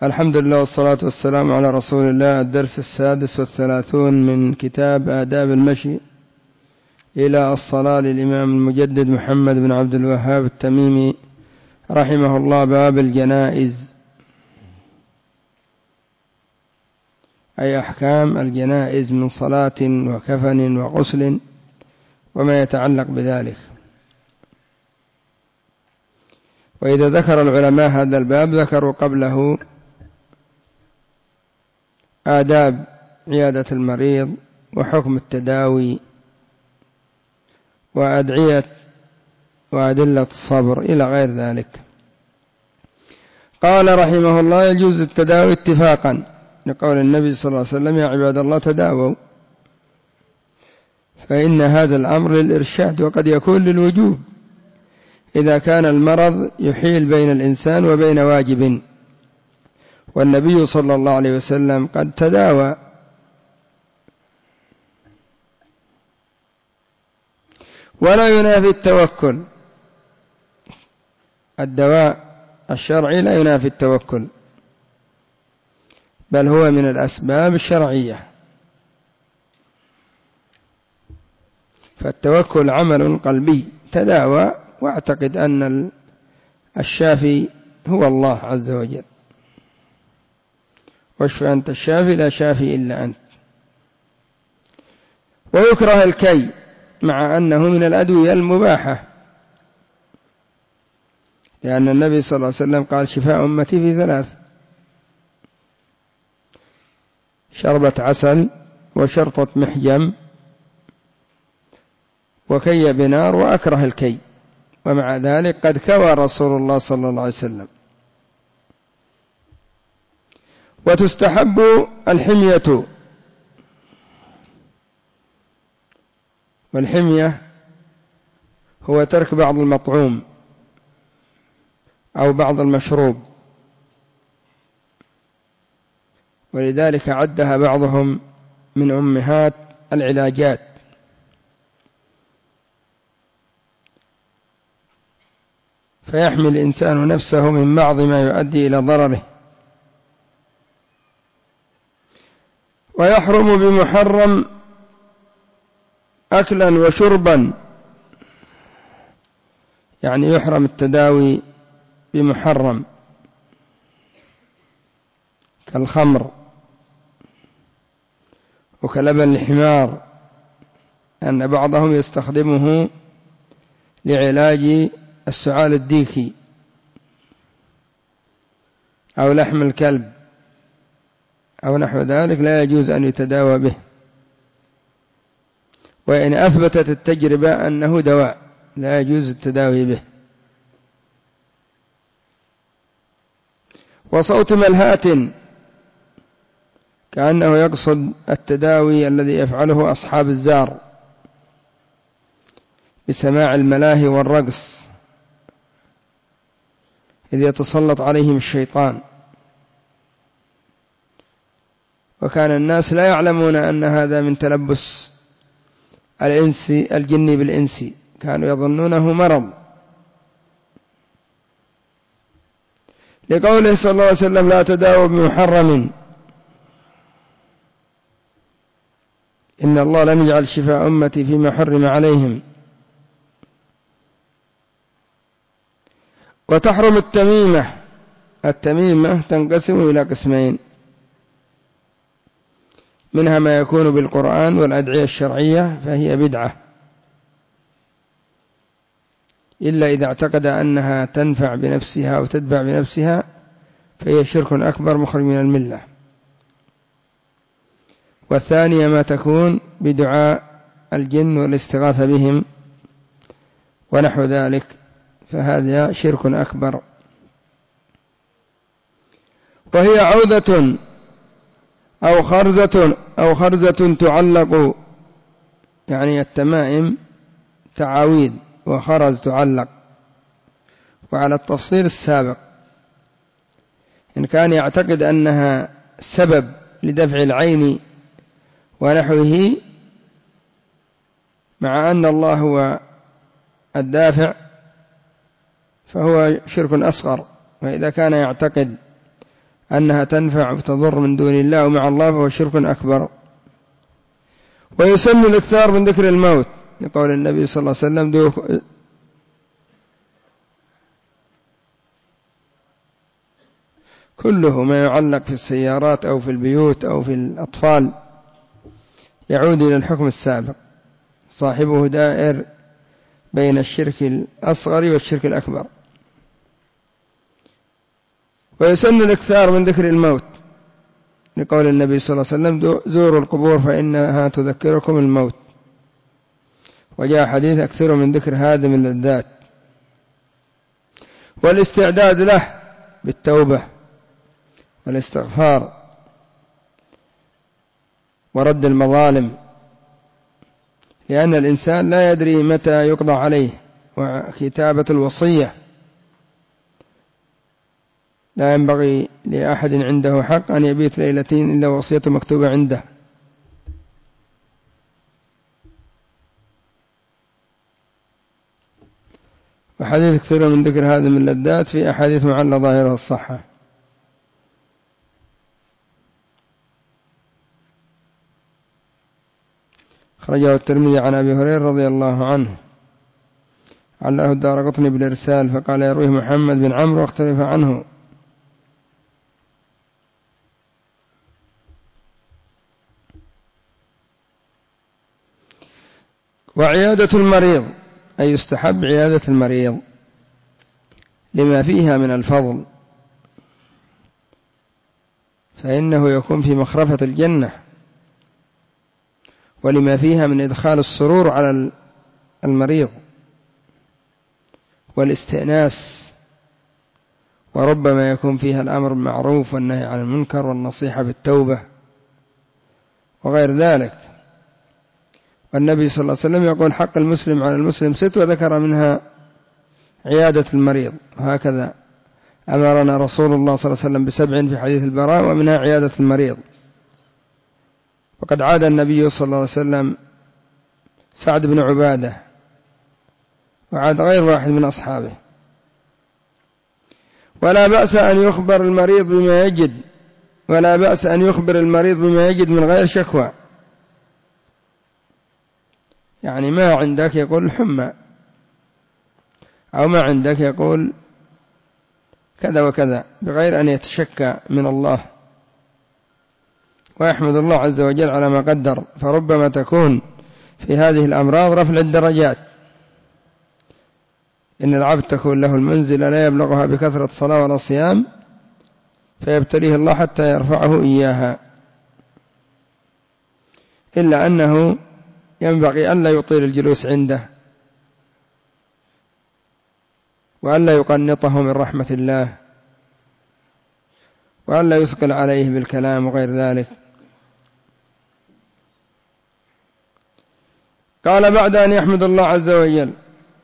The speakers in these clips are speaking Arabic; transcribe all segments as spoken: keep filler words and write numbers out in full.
الحمد لله والصلاة والسلام على رسول الله. الدرس السادس والثلاثون من كتاب آداب المشي إلى الصلاة للإمام المجدد محمد بن عبد الوهاب التميمي رحمه الله. باب الجنائز، أي أحكام الجنائز من صلاة وكفن وغسل وما يتعلق بذلك. وإذا ذكر العلماء هذا الباب ذكروا قبله آداب عيادة المريض وحكم التداوي وأدعية وأدلة الصبر إلى غير ذلك. قال رحمه الله: يجوز التداوي اتفاقا، لقول النبي صلى الله عليه وسلم: يا عباد الله تداووا، فإن هذا الأمر للإرشاد وقد يكون للوجوب إذا كان المرض يحيل بين الإنسان وبين واجب، والنبي صلى الله عليه وسلم قد تداوى. ولا ينافي التوكل، الدواء الشرعي لا ينافي التوكل، بل هو من الأسباب الشرعية. فالتوكل عمل قلبي، تداوى واعتقد أن الشافي هو الله عز وجل، واشف أنت الشافي لا شافي إلا أنت. ويكره الكي مع أنه من الأدوية المباحة، لأن النبي صلى الله عليه وسلم قال: شفاء أمتي في ثلاث: شربة عسل، وشرطة محجم، وكي بنار. وأكره الكي، ومع ذلك قد كوى رسول الله صلى الله عليه وسلم. وتستحب الحمية، والحمية هو ترك بعض المطعوم أو بعض المشروب، ولذلك عدها بعضهم من أمهات العلاجات. فيحمي الإنسان نفسه من بعض ما يؤدي إلى ضرره. ويحرم بمحرم أكلا وشربا، يعني يحرم التداوي بمحرم كالخمر وكلبن الحمار، أن بعضهم يستخدمه لعلاج السعال الديكي أو لحم الكلب أو نحو ذلك، لا يجوز أن يتداوى به، وإن أثبتت التجربة أنه دواء لا يجوز التداوي به. وصوت ملهات، كأنه يقصد التداوي الذي يفعله أصحاب الزار بسماع الملاهي والرقص، إذ يتسلط عليهم الشيطان. وكان الناس لا يعلمون أن هذا من تلبس الإنس الجن بالإنس، كانوا يظنونه مرض، لقوله صلى الله عليه وسلم: لا تداووا بمحرم، إن الله لم يجعل شفاء أمتي فيما حرم عليهم. وتحرم التميمة، التميمة تنقسم إلى قسمين: منها ما يكون بالقرآن والأدعية الشرعية فهي بدعة، إلا إذا اعتقد أنها تنفع بنفسها أو تدفع بنفسها فهي شرك أكبر مخرج من الملة. والثانية ما تكون بدعاء الجن والاستغاثة بهم ونحو ذلك، فهذا شرك أكبر. وهي عوذة أو خرزة أو خرزة تعلق، يعني التمائم تعاويذ وخرز تعلق، وعلى التفصيل السابق. إن كان يعتقد أنها سبب لدفع العين ونحوه، مع أن الله هو الدافع، فهو شرك أصغر. وإذا كان يعتقد أنها تنفع وتضر من دون الله ومع الله فهو شرك أكبر. ويسن الإكثار من ذكر الموت لقول النبي صلى الله عليه وسلم دو كله ما يعلق في السيارات أو في البيوت أو في الأطفال يعود إلى الحكم السابق، صاحبه دائر بين الشرك الأصغر والشرك الأكبر. ويسن الإكثار من ذكر الموت لقول النبي صلى الله عليه وسلم زوروا القبور فإنها تذكركم الموت. وجاء حديث أكثر من ذكر هادم اللذات. والاستعداد له بالتوبة والاستغفار ورد المظالم، لأن الإنسان لا يدري متى يقضى عليه. وكتابة الوصية لا ينبغي لأحد عنده حق أن يبيت ليلتين إلا وصيته مكتوبة عنده. وحديث كثير من ذكر هذه من اللذات في أحاديث معلّة ظاهرها الصحة. خرجه الترمذي عن أبي هريرة رضي الله عنه، علّه الدارقطني بالإرسال فقال يرويه محمد بن عمرو واختلف عنه. وعيادة المريض أي يستحب عيادة المريض لما فيها من الفضل، فإنه يكون في مخرفة الجنة، ولما فيها من إدخال السرور على المريض والاستئناس، وربما يكون فيها الأمر بالمعروف والنهي عن المنكر والنصيحة بالتوبة وغير ذلك. والنبي صلى الله عليه وسلم يقول حق المسلم على المسلم ست، وذكر منها عيادة المريض. وهكذا أمرنا رسول الله صلى الله عليه وسلم بسبع في حديث البراء، ومنها عيادة المريض. وقد عاد النبي صلى الله عليه وسلم سعد بن عبادة، وعاد غير واحد من أصحابه. ولا بأس أن يخبر المريض بما يجد ولا بأس أن يخبر المريض بما يجد من غير شكوى، يعني ما عندك يقول حمى، أو ما عندك يقول كذا وكذا، بغير أن يتشكى من الله ويحمد الله عز وجل على ما قدر. فربما تكون في هذه الأمراض رفع الدرجات، إن العبد تكون له المنزلة لا يبلغها بكثرة صلاة ولا صيام، فيبتليه الله حتى يرفعه إياها. إلا أنه ينبغي أن لا يطيل الجلوس عنده، وأن لا يقنطه من رحمة الله، وأن لا يثقل عليه بالكلام وغير ذلك. قال بعد أن يحمد الله عز وجل،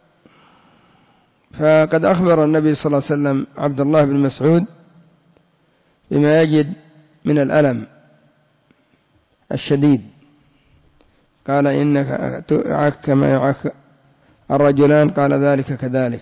فقد أخبر النبي صلى الله عليه وسلم عبد الله بن مسعود بما يجد من الألم الشديد، قال إنك تعك كما يعك الرجلان، قال ذلك كذلك.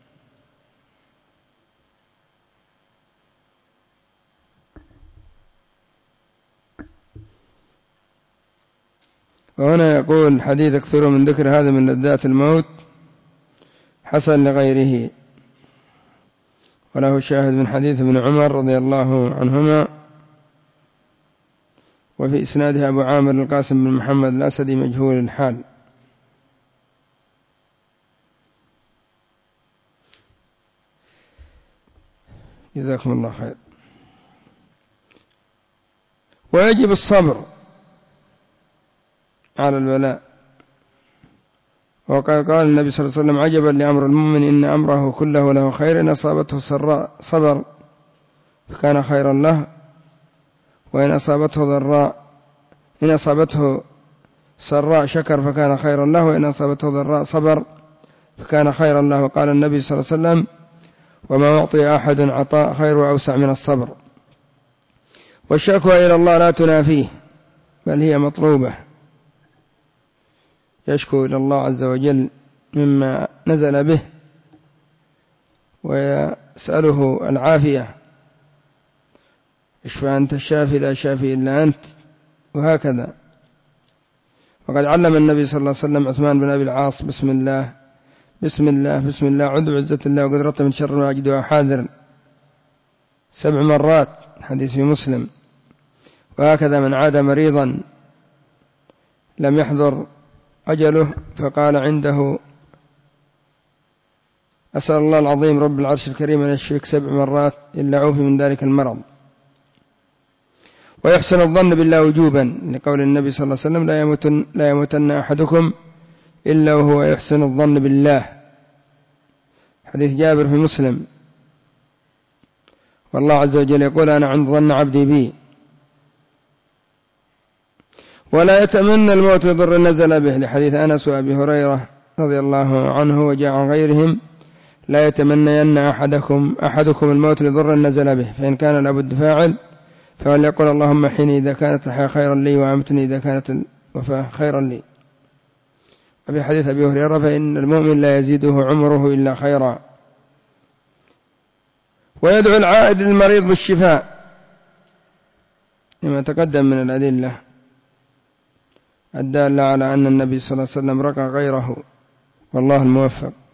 وهنا يقول حديث أكثر من ذكر هذا من لذات الموت حسن لغيره، وله شاهد من حديث ابن عمر رضي الله عنهما، وفي إسناده أبو عامر القاسم بن محمد الأسدي مجهول الحال. جزاكم الله خير. ويجب الصبر على البلاء، وقال قال النبي صلى الله عليه وسلم عجبا لأمر المؤمن إن أمره كله له خير، إن أصابته سراء صبر فكان خيرا له، وإن أصابته ضراء إن أصابته سراء شكر فكان خيرا له، وإن أصابته ضراء صبر فكان خيرا له. وقال النبي صلى الله عليه وسلم وما أعطي أحد عطاء خير وأوسع من الصبر. والشكوى إلى الله لا تنافيه، بل هي مطلوبة، يشكو إلى الله عز وجل مما نزل به ويسأله العافية اشفى أنت الشافي لا شافي إلا أنت، وهكذا. وقد علم النبي صلى الله عليه وسلم عثمان بن أبي العاص بسم الله بسم الله بسم الله عذ بعزة الله وقدرته من شر ما أجد وأحاذر سبع مرات، حديث في مسلم. وهكذا من عاد مريضا لم يحضر أجله فقال عنده أسأل الله العظيم رب العرش الكريم أن يشفيك سبع مرات إلا عوفي من ذلك المرض. ويحسن الظن بالله وجوبا، لقول النبي صلى الله عليه وسلم لا يموتن, لا يموتن أحدكم إلا وهو يحسن الظن بالله، حديث جابر في مسلم. والله عز وجل يقول أنا عند ظن عبدي بي. ولا يتمنى الموت لضر نزل به، لحديث أنس وأبي هريرة رضي الله عنه وجاء عن غيرهم لا يتمنين أحدكم أحدكم الموت لضر نزل به، فإن كان لابد فاعل فليقل اللهم حيني إذا كانت الحياة خيرا لي وأمتني إذا كانت الوفاة خيرا لي. وفي حديث أبي هريرة فإن المؤمن لا يزيده عمره إلا خيرا. ويدعو العائد للمريض بالشفاء لما تقدم من الأدلة الدالة على أن النبي صلى الله عليه وسلم رقى غيره، والله الموفق.